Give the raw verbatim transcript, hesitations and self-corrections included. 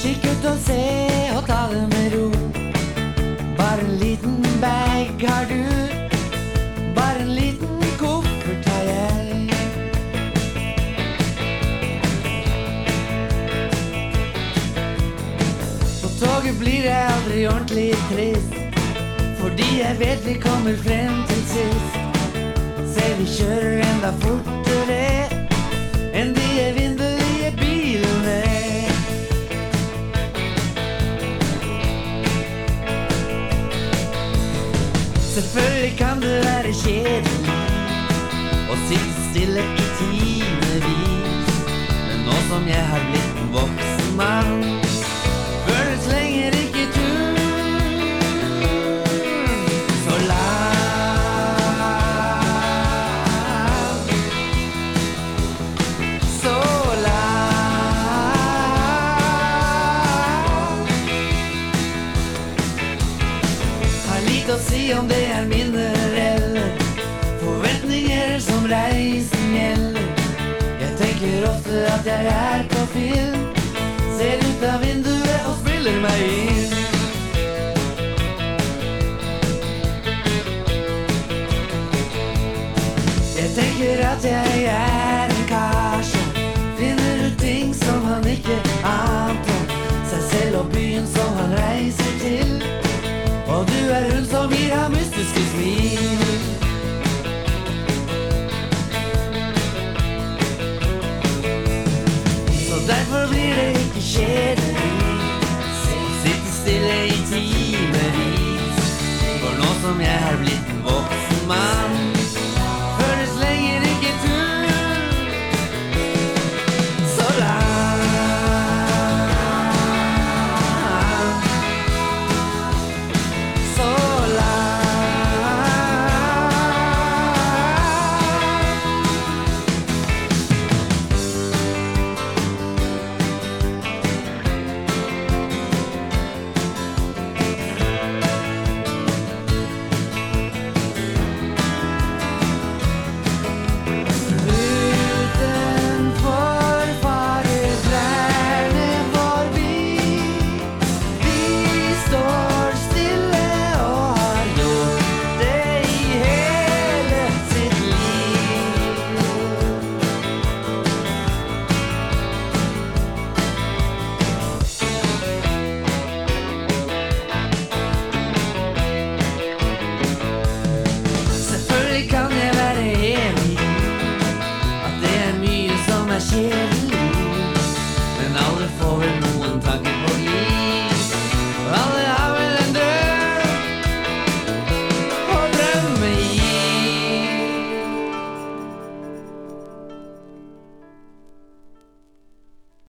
kikk ut og se og ta det med ro. Bare en liten bag har du, bare en liten koffert har jeg. På toget blir jeg aldri ordentlig trist, fordi jeg vet vi kommer frem til sist. Se, vi kjører enda fortere enn de evinnelige bilene. Selvfølgelig kan det være kjedelig å sitte stille i timevis, men nå som jeg har blitt en voksen mann, føles lenger ikke turen så lang, så lang. Har lite å si om det er minner eller forventninger som reisen gjelder. Jeg tenker ofte at jeg er på film, ser ut av vinduet og spiller meg inn. Jeg tenker at jeg er en kar som finner ut ting som han ikke ante om seg selv og byen som han reiser til. Og du er hun som gir ham mystiske smil. Så derfor blir det ikke kjedelig å sitte stille i timevis, for nå som jeg har blitt en voksen mann, føles lenger ikke turen så lang. Men alle får vel